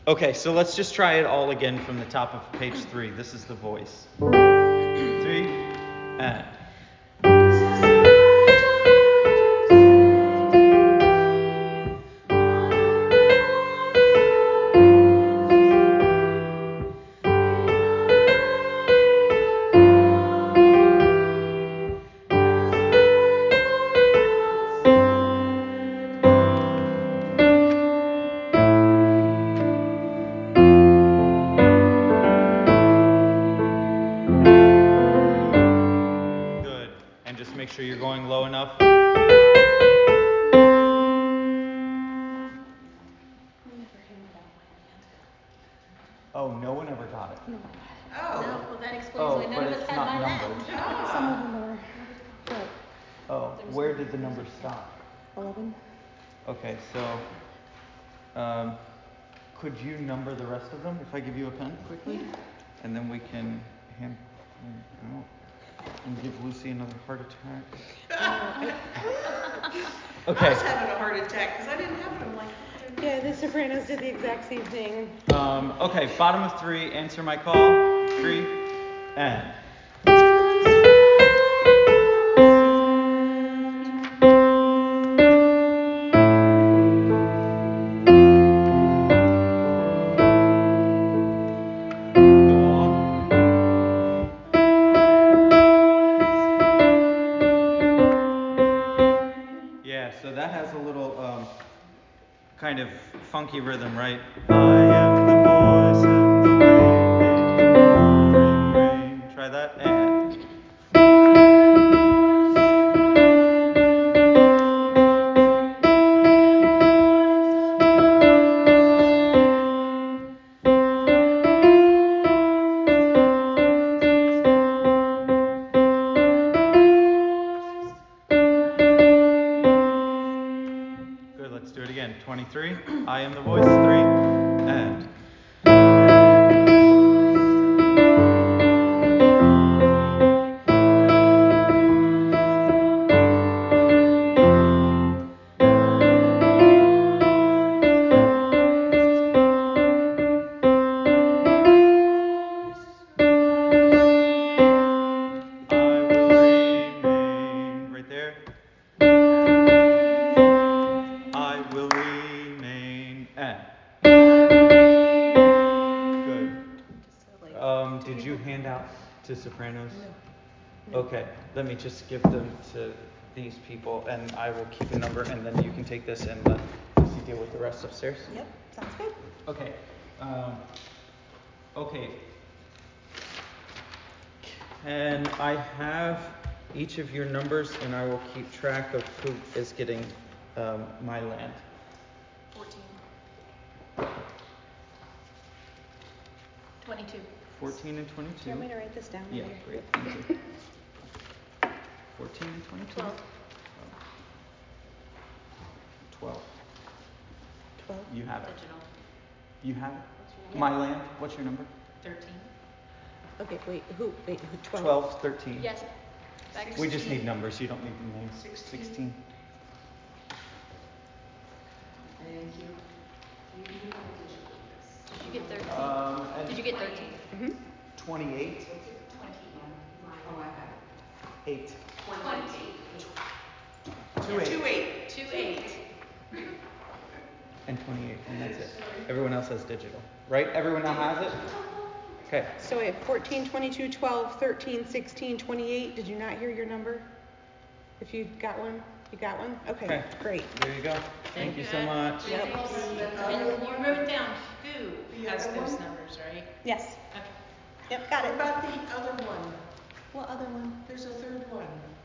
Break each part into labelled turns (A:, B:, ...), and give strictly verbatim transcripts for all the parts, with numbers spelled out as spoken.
A: Okay, so let's just try it all again from the top of page three. This is the voice. Three, and. Make sure you're going low enough. Oh, no one ever got it.
B: No.
C: Oh.
B: No, well that explains
A: oh,
B: why none of us had my land.
C: Ah.
B: Some of them are. But
A: oh, where did the number stop?
B: eleven.
A: Okay, so um, could you number the rest of them if I give you a pen quickly?
B: Yeah.
A: And then we can hand them out. And give Lucy another heart attack.
C: Okay. I was having a heart attack because I didn't have it. I'm like, oh,
B: yeah, the Sopranos did the exact same thing.
A: Um, okay, bottom of three, answer my call. Three, and. So that has a little um, kind of funky rhythm, right? I am the voice in the wind, in the pouring rain. Try that. And. Let's do it again. twenty-three. I am the voice. Three. And. I will remain. Right there. I will remain. And. Good. Um, did you hand out to Sopranos?
B: No.
A: Okay, let me just give them to these people and I will keep a number and then you can take this and let Lucy deal with the rest upstairs.
B: Yep, sounds good.
A: Okay. Um, okay. And I have each of your numbers and I will keep track of who is getting um, my land.
B: fourteen. twenty-two.
A: fourteen and twenty-two.
B: Do you want me to write this down?
A: Yeah,
B: Later?
A: great. Thank you. fourteen and twenty-two.
B: twelve.
A: twelve.
B: twelve.
A: You have it.
B: Digital.
A: You have it?
B: Yeah.
A: My land. What's your number?
B: thirteen. Okay, wait, who? Wait, who? twelve.
A: twelve, thirteen.
B: Yes.
A: We just need numbers. You don't need the names.
C: sixteen.
A: sixteen.
C: Thank you.
B: Did you get thirteen?
A: Um,
B: Did you get thirteen?
C: Mm-hmm.
A: twenty-eight.
C: Oh, I got it.
A: eight.
C: twenty.
A: Two eight.
C: Two eight.
B: Two eight.
A: And twenty-eight, and that's it. Everyone else has digital, right? Everyone now has it? Okay.
B: So we have fourteen, twenty-two, twelve, thirteen, sixteen, twenty-eight. Did you not hear your number? If you got one, you got one? Okay,
A: Okay.
B: great.
A: There you go. Thank, Thank you so much.
B: Yep.
D: And you wrote down who has those numbers, right?
B: Yes.
D: Okay.
B: Yep, got
C: What
B: it.
C: about the other one?
B: What other one?
C: There's a third one.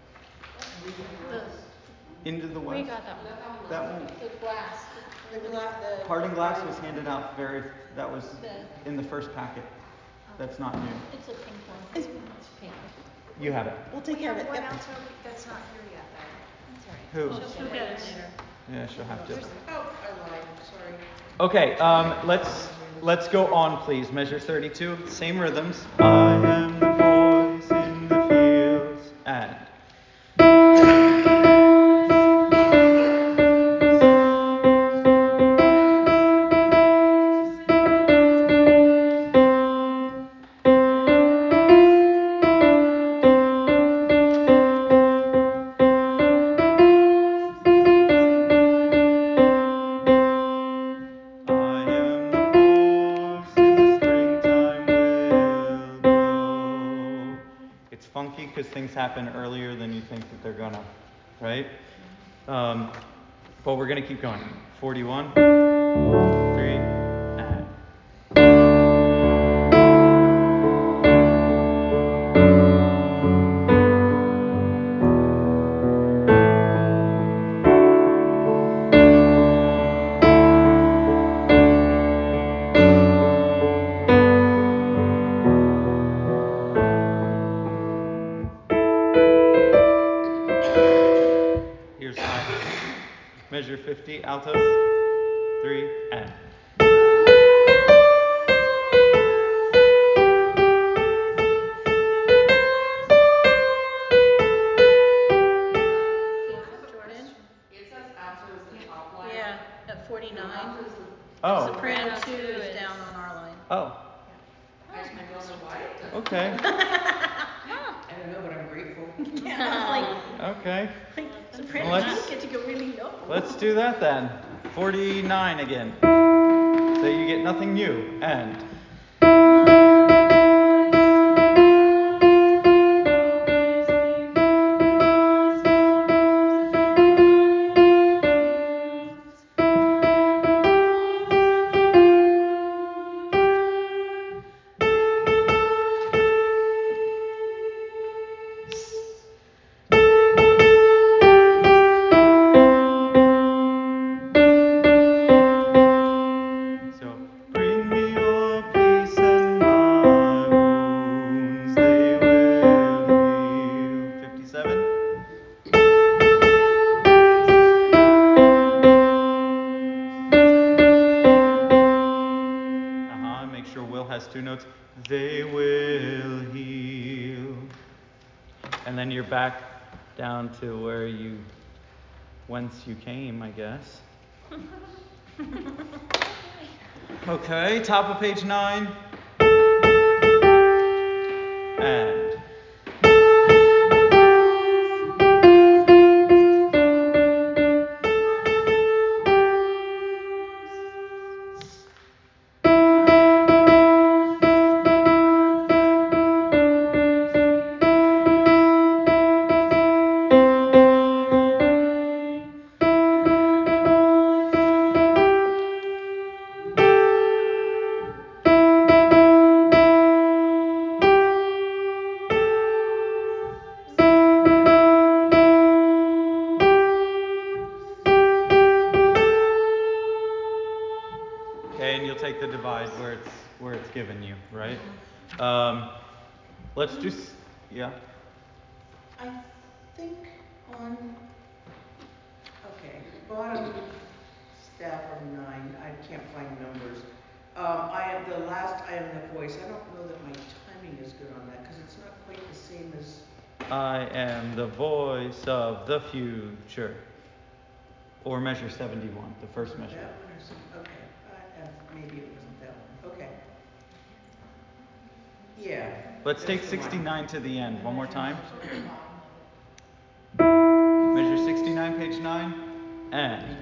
D: The,
A: Into the
D: we
A: West.
D: got that one.
A: That one.
D: The glass.
C: The gla- the
A: Parting glass was handed out very, that was
D: The-
A: in the first packet. That's not new.
D: It's a pink one.
B: It's
D: pink.
A: You have it.
B: We'll take care of it.
E: What
B: Yep.
E: else are we, that's not here yet though?
D: That's all right.
A: Who?
D: She'll get it later.
A: Yeah, she'll have to.
C: Oh, I lied. Sorry.
A: Okay, um, let's let's go on, please. Measure thirty-two. Same rhythms. I am the voice in the fields. And. because things happen earlier than you think that they're gonna, right? Um, but we're gonna keep going. forty-one, three, and. Here's my measure fifty, altos, three, and.
D: Jordan?
C: It says alto is the top line.
D: Yeah, at forty-nine.
A: Oh,
D: Soprano two is down on our line.
A: oh,
C: I, I don't know why it does.
A: okay,
C: I don't know, but I'm grateful.
D: Yeah,
A: okay.
D: like,
A: Well,
D: soprano
A: let's-
D: two get to go really low.
A: Let's do that then. forty-nine again. So you get nothing new, and. So, bring me your peace and my wounds they will heal. fifty-seven. Uh-huh, make sure Will has two notes. They will heal. And then you're back down to where you, whence you came, I guess. Okay, top of page nine. And. Okay, and you'll take the divide where it's where it's given you, right? Um, let's just, yeah.
C: I think on, okay, bottom staff of nine, I can't find numbers. Um, I am, the last I am the voice, I don't know that my timing is good on that, because it's not quite the same as,
A: I am the voice of the future. Or measure seventy-one, the first measure.
C: that one or some, okay, I, uh, maybe it wasn't that one, okay. Yeah.
A: Let's
C: that's
A: take
C: the one.
A: sixty-nine to the end, one more time. Measure sixty-nine, page nine, and.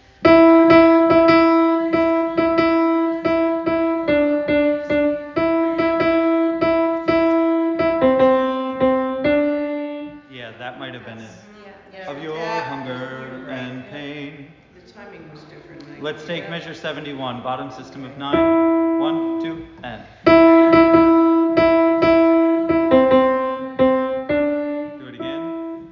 A: Yeah, that might have been it.
C: Yeah.
A: Of your
C: That-
A: hunger
C: you're right.
A: and pain.
C: The timing was different. and I
A: Let's
C: think
A: take
C: that-
A: measure seventy-one, bottom system of nine. One, two, and. Do it again.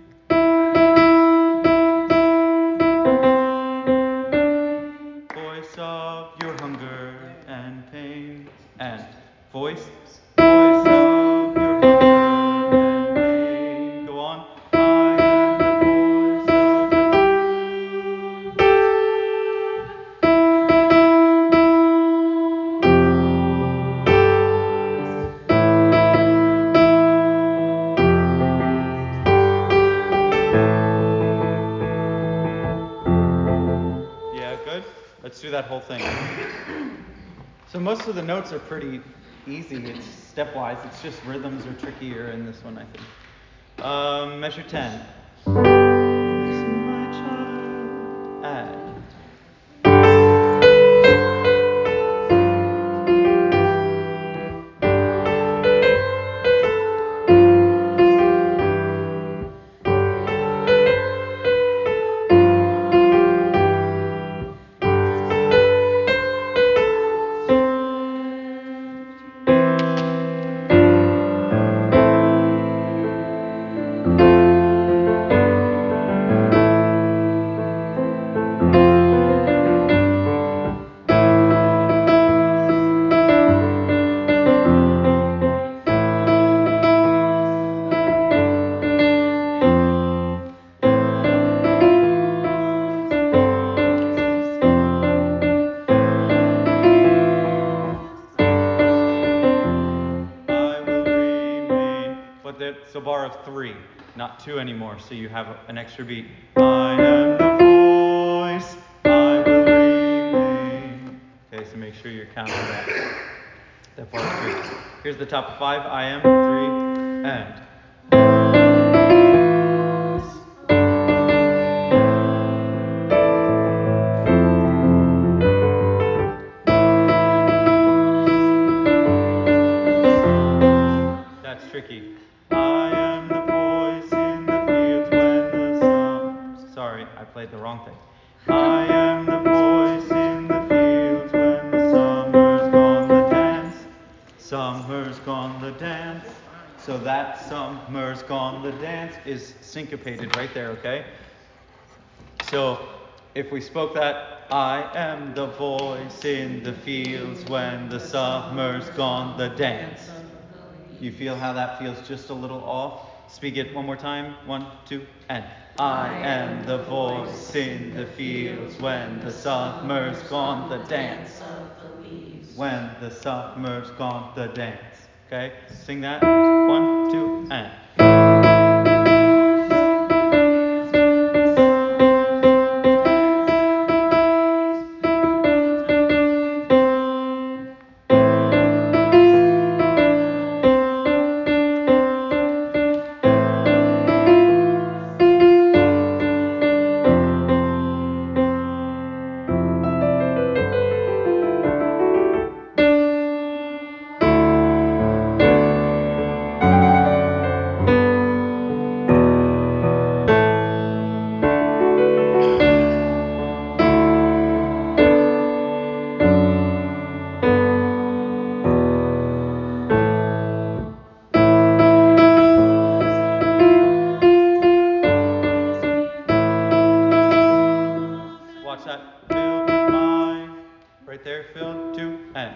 A: Voice of your hunger and pain, and voice, voice of your hunger and pain. Go on. I am the voice of the Yeah, good. Let's do that whole thing. So most of the notes are pretty easy. It's stepwise. It's just rhythms are trickier in this one, I think. Um, measure ten. Listen, my child. Add. of three, not two anymore, so you have an extra beat. I am the voice, I will remain. Okay, so make sure you're counting that. That part three. Here's the top five. I am three and. That's tricky. I am the voice in the fields when the sun. Sorry, I played the wrong thing. I am the voice in the fields when the summer's gone the dance. Summer's gone the dance. So that summer's gone the dance is syncopated right there, okay? So if we spoke that, I am the voice in the fields when the summer's gone the dance. You feel how that feels just a little off? Speak it one more time. One, two, and. I am the voice in the fields when the summer's gone the dance. When the summer's gone the dance. Okay? Sing that. One, two, and. Watch that. Filled with my. Right there. Filled. Two. And.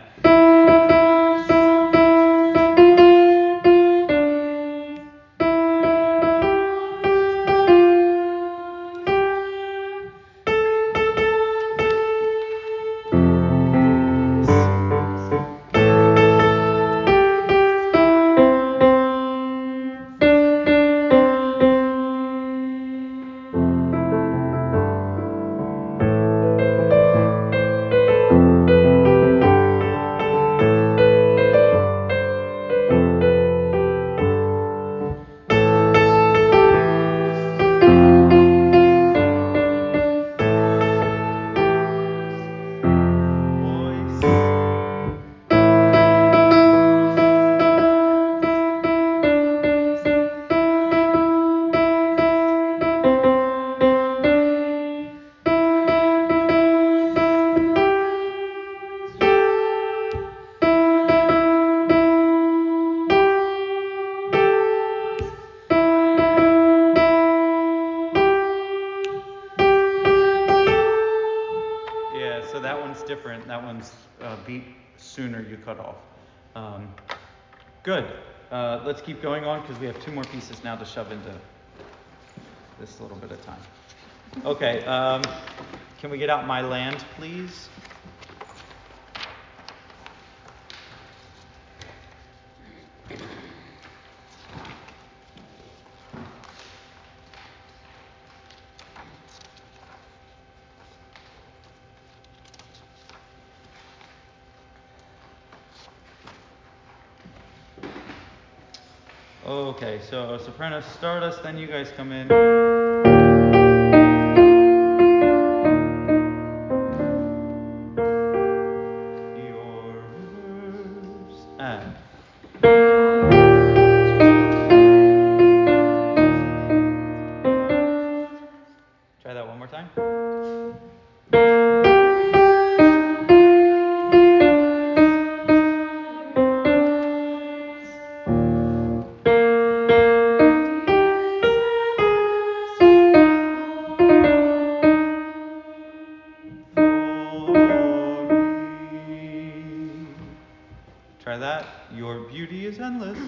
A: So that one's different. That one's uh, beat sooner you cut off. Um, good. Uh, let's keep going on because we have two more pieces now to shove into this little bit of time. Okay. Um, can we get out My Land, please? Okay, so soprano Stardust, then you guys come in. Your rivers and. Try that one more time. Try that. Your beauty is endless.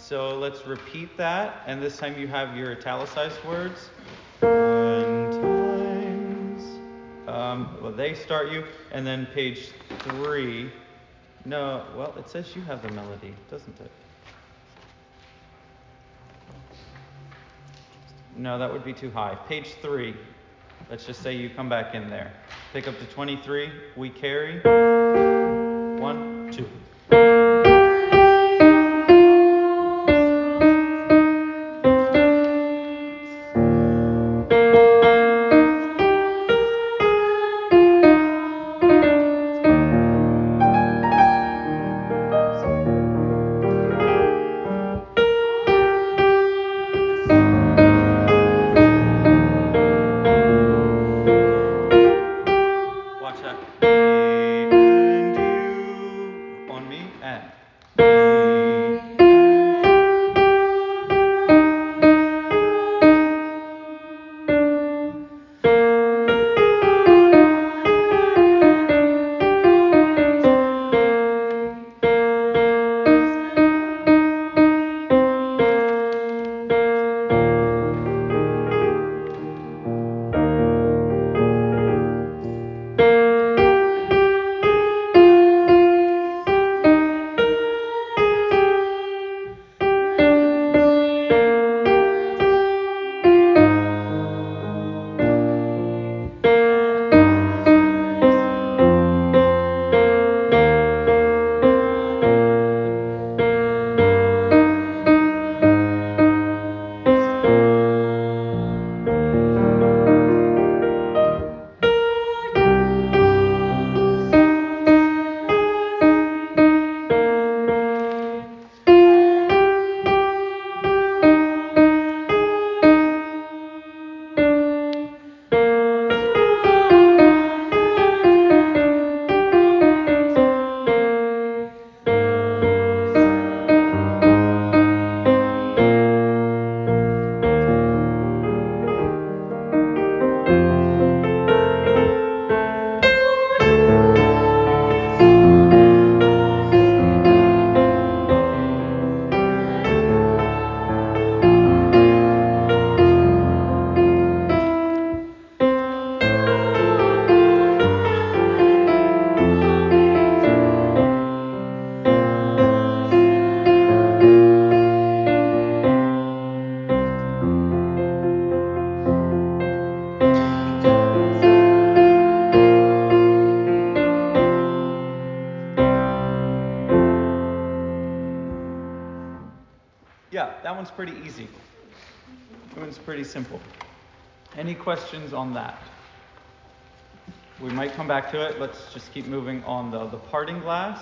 A: So let's repeat that, and this time you have your italicized words. When times, um, well, they start you, and then page three. No, well, it says you have the melody, doesn't it? No, that would be too high. Page three. Let's just say you come back in there. Pick up to twenty-three. We carry. One, two. Watch that. Me and you. On me and. Me and Yeah, that one's pretty easy. That one's pretty simple. Any questions on that? We might come back to it. Let's just keep moving on the, the parting glass.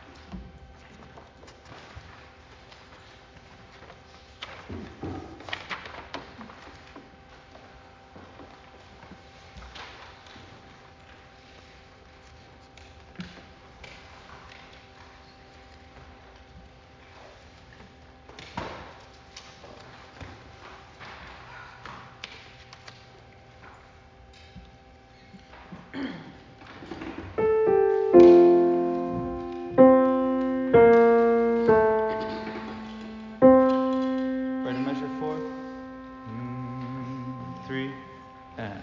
A: Try to measure four, mm, three, and.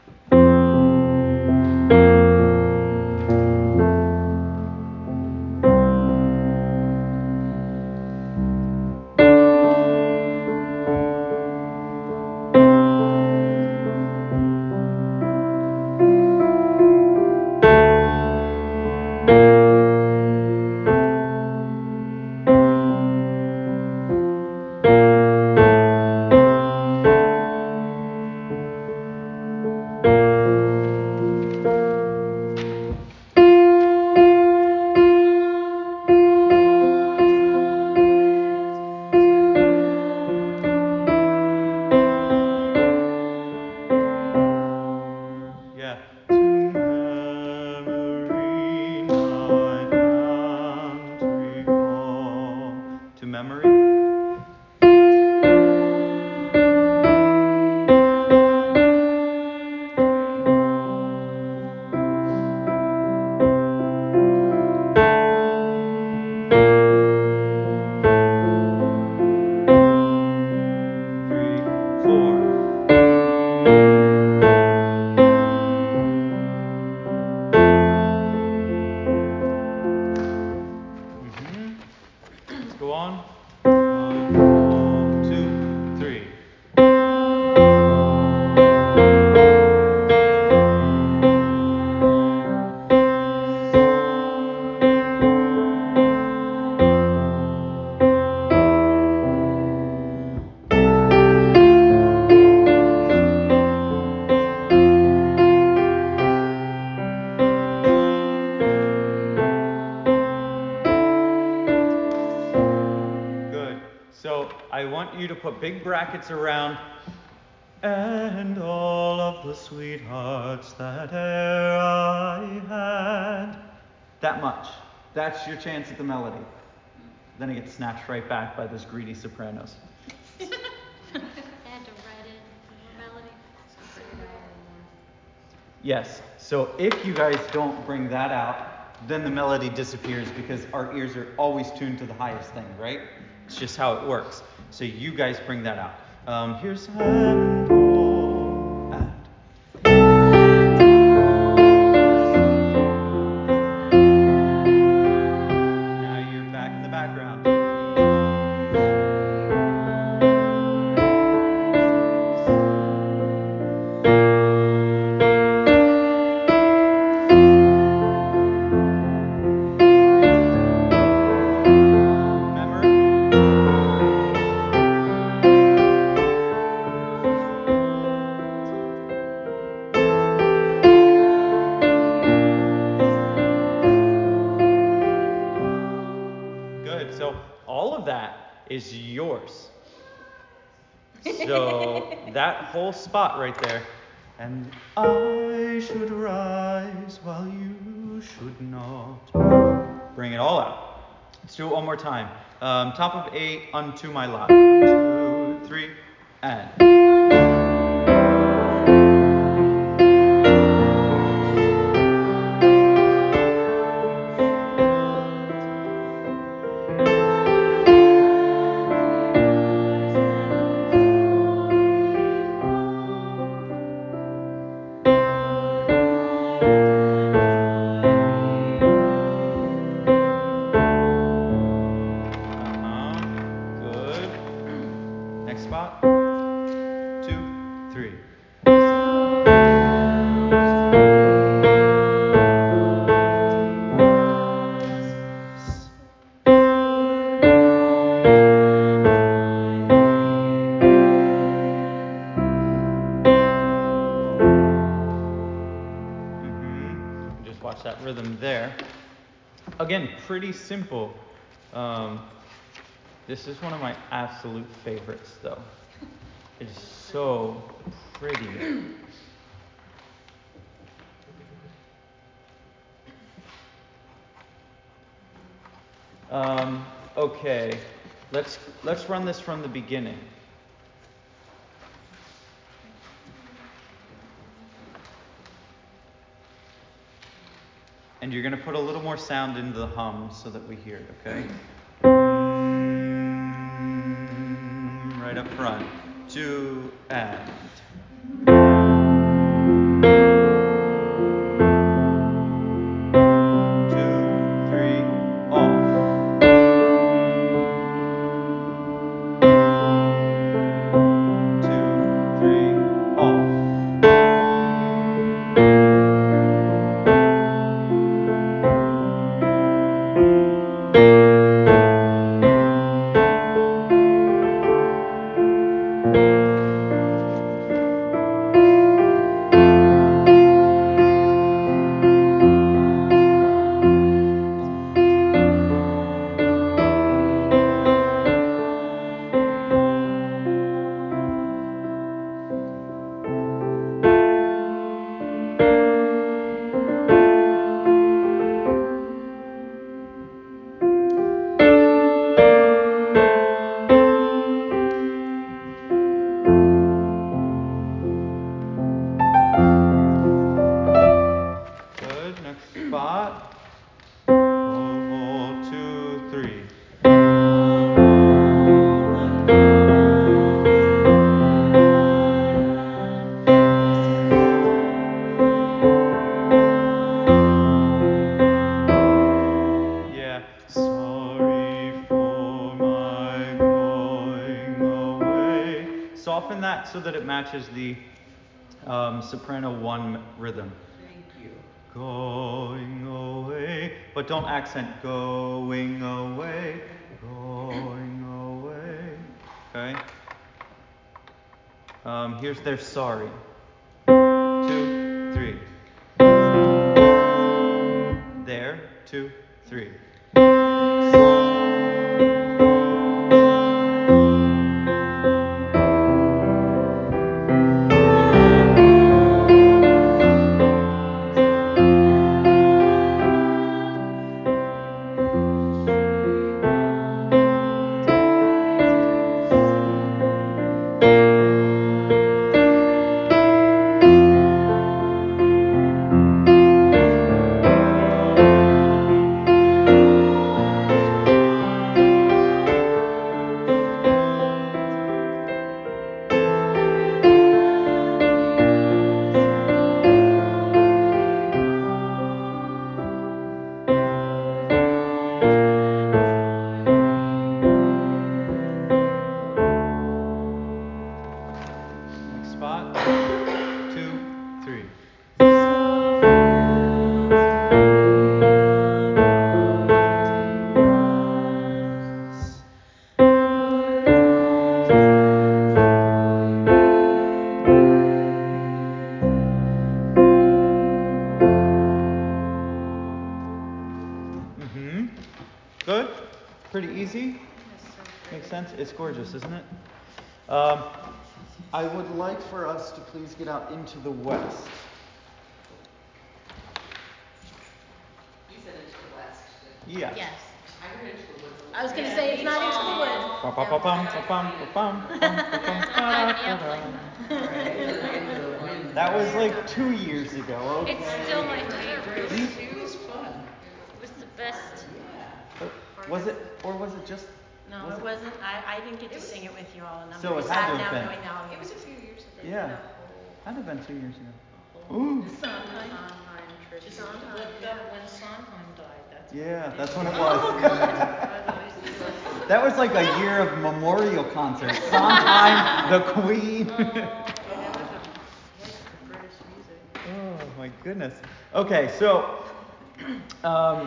A: Yeah. To memory my country call. To memory. Go on. One, two, three. So I want you to put big brackets around and all of the sweethearts that e'er I had. That much. That's your chance at the melody. Then it gets snatched right back by those greedy sopranos.
D: I had to write in more melody.
A: Yes. So if you guys don't bring that out, then the melody disappears because our ears are always tuned to the highest thing, right? It's just how it works. So you guys bring that out. Um, here's and all and. Now you're back in the background. So all of that is yours. So that whole spot right there. And I should rise while you should not. Bring it all out. Let's do it one more time. Um, top of eight, unto my lot. One, two, three, and. Watch that rhythm there. Again, pretty simple. Um, this is one of my absolute favorites, though. It's so pretty. Um, okay, let's let's run this from the beginning. And you're going to put a little more sound into the hum so that we hear it, okay? Mm, right up front. Two, and. soften that so that it matches the um, soprano one rhythm.
C: Thank you.
A: Going away, but don't accent going away, going away. Okay. Um, here's their sorry. Two, three. There, two, three. Good? Pretty easy? Makes sense? It's gorgeous, isn't it? Um, I would like for us to please get out into the west.
C: You said into the west.
A: Yeah.
D: Yes.
C: I heard into the woods.
D: I was going to say it's not into the woods.
A: That was like two years ago. Okay.
F: It's still my favorite.
C: It was fun.
F: It was the best.
C: Yeah.
A: Was it, or was it just?
G: No,
A: was
G: it wasn't. I, I didn't get to sing it with you all, and I'm
A: So
G: very
A: it had to
G: sad
A: have
G: now
A: been.
G: knowing now.
F: It was a few years ago.
A: Yeah. That'd have been two years ago. Ooh.
G: Sondheim.
D: Just
G: Sondheim,
D: looked
G: yeah.
D: up when Sondheim died. That's
A: Yeah,
D: what
A: that's
D: it
A: when it
D: is.
A: was. That was like a year of memorial concerts. Sondheim, the Queen. Oh my goodness. Okay, so um,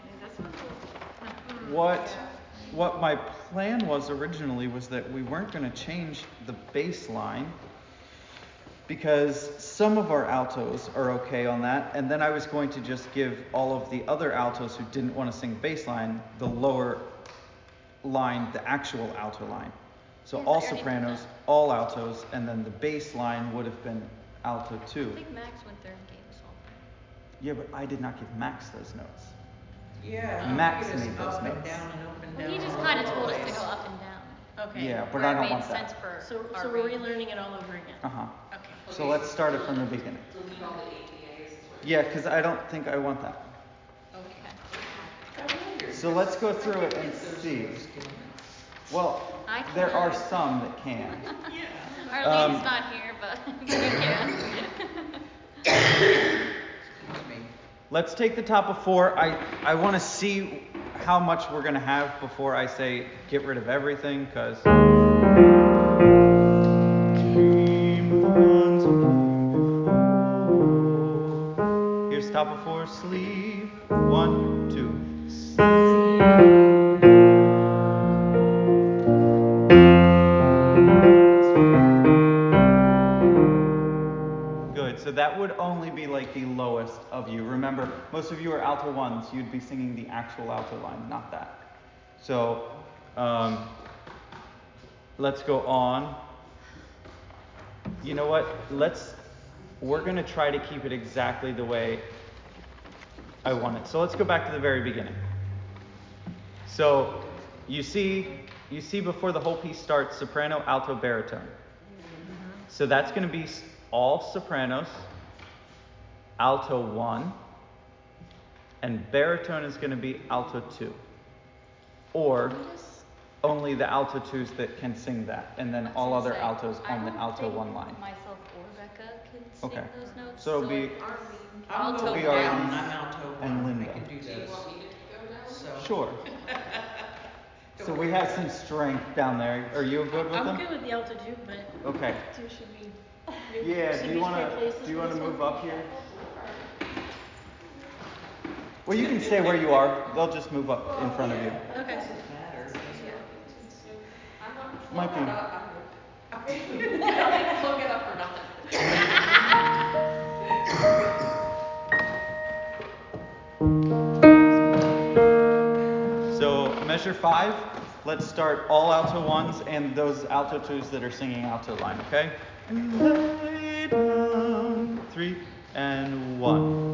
A: what what my plan was originally was that we weren't going to change the bass line because some of our altos are okay on that, and then I was going to just give all of the other altos who didn't want to sing bass line the lower line, the actual alto line. So
F: Yeah,
A: all
F: I already did
A: sopranos,
F: that.
A: all altos, and then the bass line would have been alto
F: I
A: two.
F: think Max went there and gave us all that.
A: Yeah, but I did not give Max those notes.
C: Yeah.
A: Max
C: he was
A: made those
C: up and
A: notes.
C: down and up and
F: Well,
C: down.
F: he just
C: all
F: kind of
C: over
F: told
C: the
F: us to
C: place.
F: go up and down.
G: Okay.
A: Yeah, but
F: where
A: I
F: it
A: don't
F: made
A: want
F: sense
A: that.
F: for
G: So,
F: our
G: so we're
F: range.
G: relearning it all over again.
A: Uh-huh.
G: Okay.
A: So let's start it from the beginning.
C: Delete all the A P As. is what
A: Yeah, because I don't think I want that.
F: Okay.
C: I wondered.
A: So let's go through it and see. Well,
F: I
A: there are
F: can.
A: some that can.
C: Yeah.
F: Arlene's
A: Um,
F: not here, but you can.
C: Excuse me.
A: Let's take the top of four. I, I want to see how much we're going to have before I say get rid of everything, because... Here's top of four, sleep. One, two. Good. So that would only be like the lowest of you. Remember, most of you are alto ones. You'd be singing the actual alto line, not that. So um, let's go on. You know what? Let's. We're going to try to keep it exactly the way I want it. So let's go back to the very beginning. So you see, you see before the whole piece starts, soprano, alto, baritone. So that's going to be all sopranos, alto one, and baritone is going to be alto two. Or only the alto twos that can sing that, and then all other altos on the alto one line.
F: Myself or Becca can sing
A: Okay.
F: those notes.
A: So it'll be
C: I'm
F: Alto
C: going
A: one.
C: down. I'm alto one.
A: and Linda.
C: I can do this.
H: Do you want me to go down?
C: So.
A: Sure. So we have some strength down there. Are you good with
G: I'm
A: them?
G: good with the altitude, but
A: Okay.
G: do should we?
A: Yeah,
G: should
A: do
G: we
A: you want
G: trade
A: to
G: places
A: do you
G: for
A: want to
G: this
A: move
G: one?
A: up here? Well, you can stay where you are. They'll just move up in front of you.
G: Okay.
C: Matter.
A: Might be.
F: Look it up for nothing.
A: So measure five. Let's start all alto ones and those alto twos that are singing alto line. Okay. Lay down. Three and one.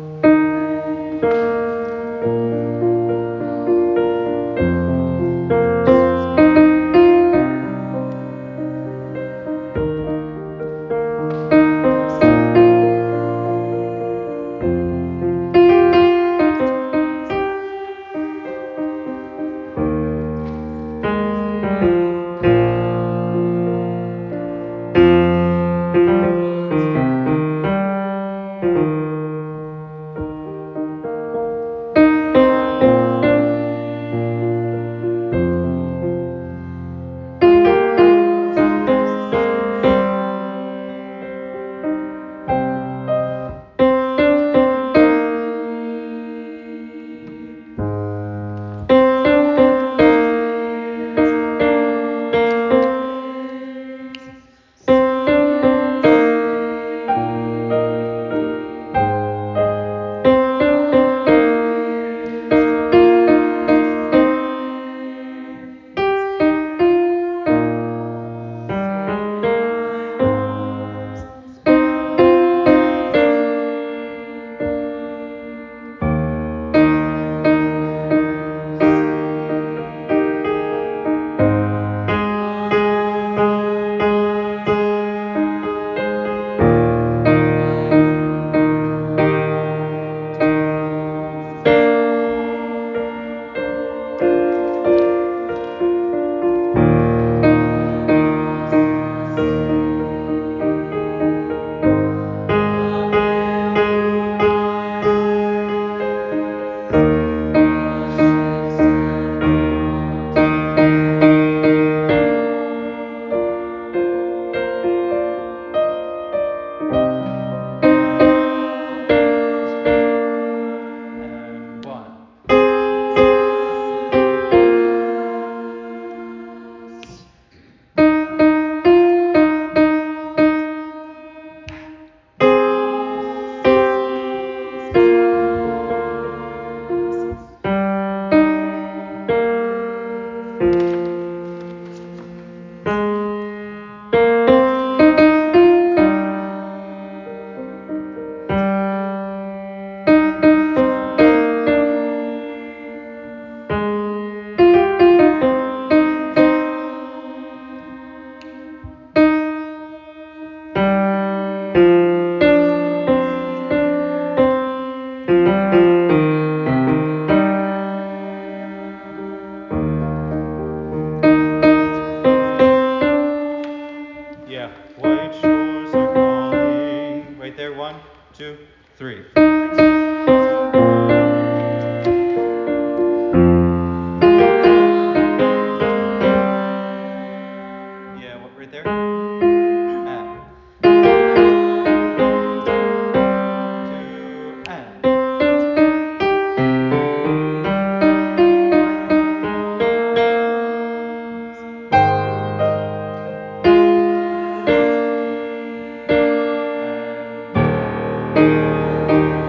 A: And one. Yeah. White shores are calling. Right there. One, two, three. Yeah. What? Right there. And. Two and. And one.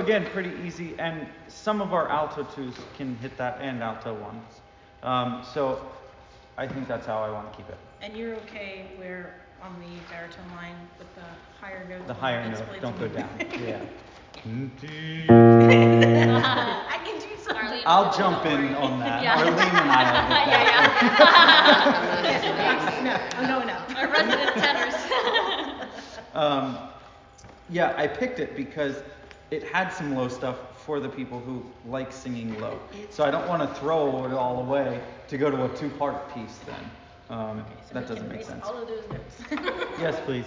A: again, pretty easy, and some of our alto twos can hit that and alto ones. Um, so I think that's how I want to keep it.
G: And you're okay where on the baritone line with the higher notes?
A: The higher
G: it's
A: note,
G: really
A: don't go
G: deep.
A: down. Yeah.
G: I can do something.
F: Arlene,
A: I'll
F: do it,
A: jump
F: don't
A: in
F: worry.
A: on that.
F: Yeah.
A: Arlene and I will get that.
G: No, no, no.
F: Our resident tenors.
A: Um, yeah, I picked it because it had some low stuff for the people who like singing low. So I don't want to throw it all away to go to a two-part piece then. Um,
G: Okay, so
A: that
G: we
A: doesn't
G: can
A: make
G: erase
A: sense.
G: all of those notes.
A: Yes, please.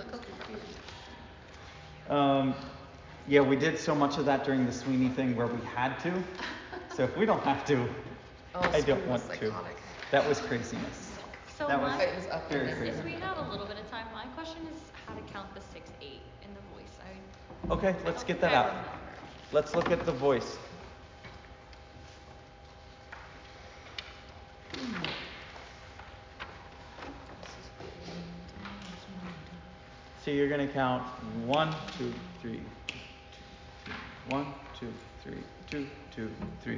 A: Um, yeah, we did so much of that during the Sweeney thing where we had to. So if we don't have to,
H: Oh,
A: I don't
H: Sweeney
A: want
H: was
A: to.
H: psychotic.
A: That was craziness.
F: So
A: That was
F: my,
H: It was up
A: very
H: there.
A: crazy.
F: if we have a little bit of time, my question is how to count the six eight in the voice. I,
A: Okay,
F: I
A: let's
F: don't
A: get
F: think
A: that
F: I
A: out.
F: remember.
A: Let's look at the voice. So you're going to count one, two, three, one, two, three, two, two, three.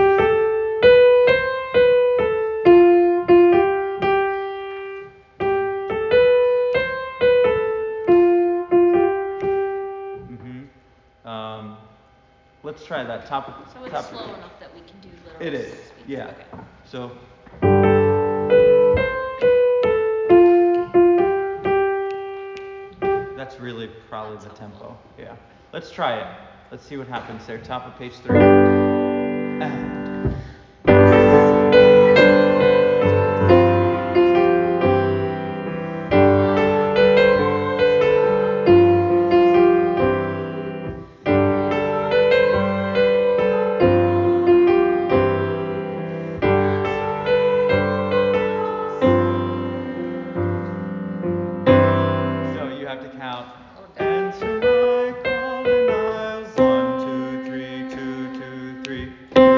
A: Mm-hmm. Um, let's try that top.
F: So it's
A: top
F: slow
A: pitch.
F: enough that we can do literal
A: It is.
F: speeds.
A: Yeah.
F: Okay.
A: So. That's really probably
F: That's
A: the
F: helpful.
A: tempo. Yeah. Let's try it. Let's see what happens there. Top of page three. And. So you have to count. Answer my call and I'll one, two, three, two, two, three, two,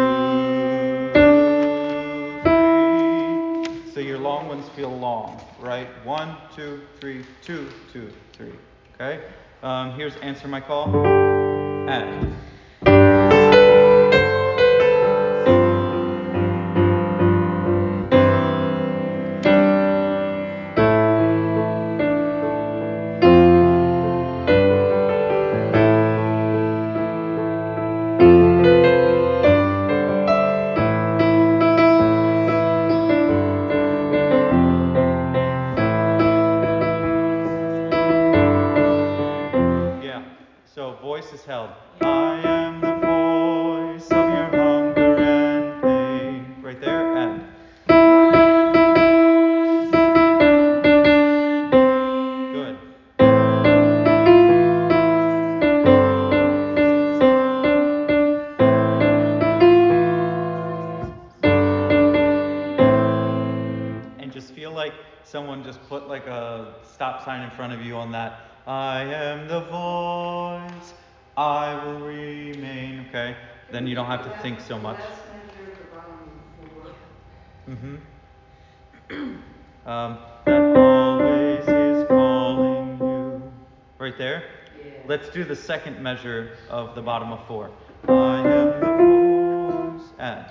A: three. So your long ones feel long, right? One, two, three, two, two, three. Okay. Um, here's answer my call. And. Yeah. So voice is held. I am the voice of your hunger and pain. Right there. And. Good. And just feel like someone just put like a stop sign in front of you on that. I am the voice. I will remain. Okay. Then you don't have to think so much.
C: Last measure of the bottom four.
A: Mm-hmm. Um, that always is calling you. Right there?
C: Yeah.
A: Let's do the second measure of the bottom of four. I am the voice. And.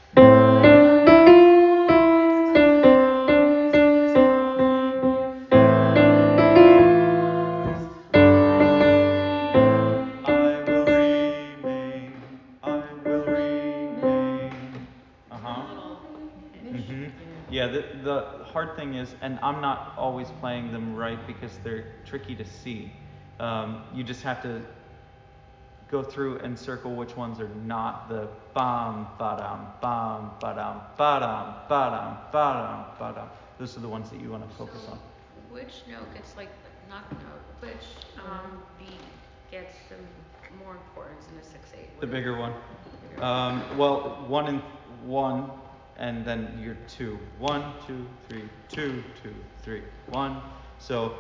A: I will remain. I will remain. Uh-huh. Mm-hmm. Yeah, the, the hard thing is, and I'm not always playing them right because they're tricky to see. Um, you just have to go through and circle which ones are not the bam, ba-dum, bam, ba-dum, ba-dum, ba-dum, ba-dum, ba-dum. Those are the ones that you want to focus
E: So,
A: on.
E: which note gets like the knock note? Which um, beat gets the more importance in a six eight?
A: The bigger one. Um, well, one and one, and then your two. One, two, three, two, two, three, one. So.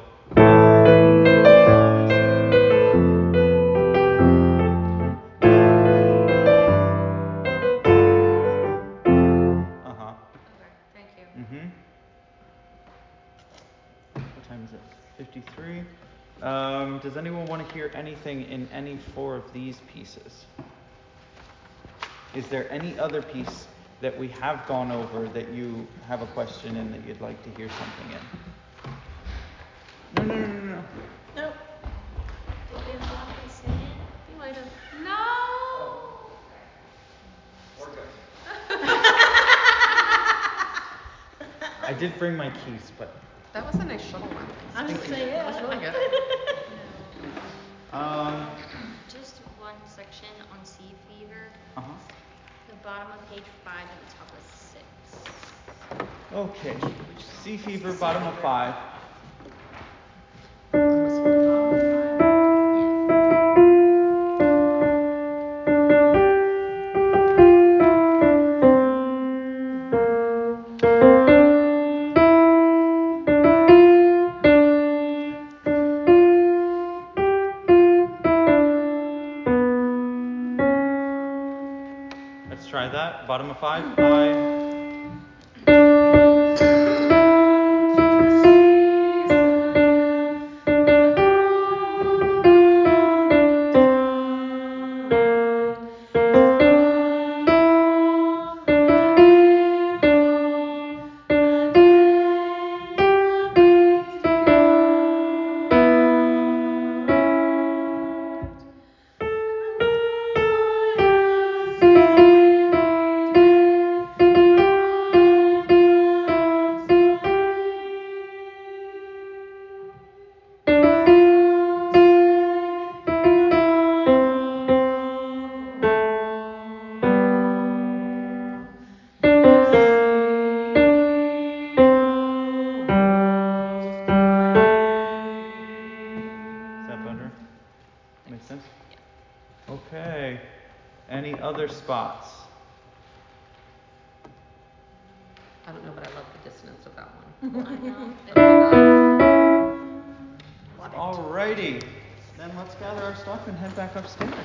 A: Uh-huh.
E: Okay, thank you.
A: Mm-hmm. What time is it? fifty-three. Um, does anyone want to hear anything in any four of these pieces? Is there any other piece that we have gone over that you have a question in that you'd like to hear something in? No, no, no, no, no.
G: Nope.
F: Did we have to say it?
G: You might have.
F: No!
A: We're good. I did bring my keys, but...
H: That was a nice shuttle run.
G: I was gonna say, yeah.
H: That was really good.
A: Um,
F: Just one section on sea fever.
A: uh-huh.
F: The bottom of page five and the top of six.
A: Okay. Sea fever, bottom of five. Let's try that. Bottom of five. I. Okay. Any other spots?
H: I don't know, but I love the dissonance of that one.
F: I know. It was good.
A: Alrighty. Then let's gather our stuff and head back upstairs.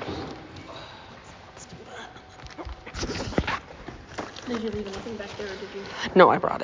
G: Did you leave anything back there or did you?
H: No, I brought it.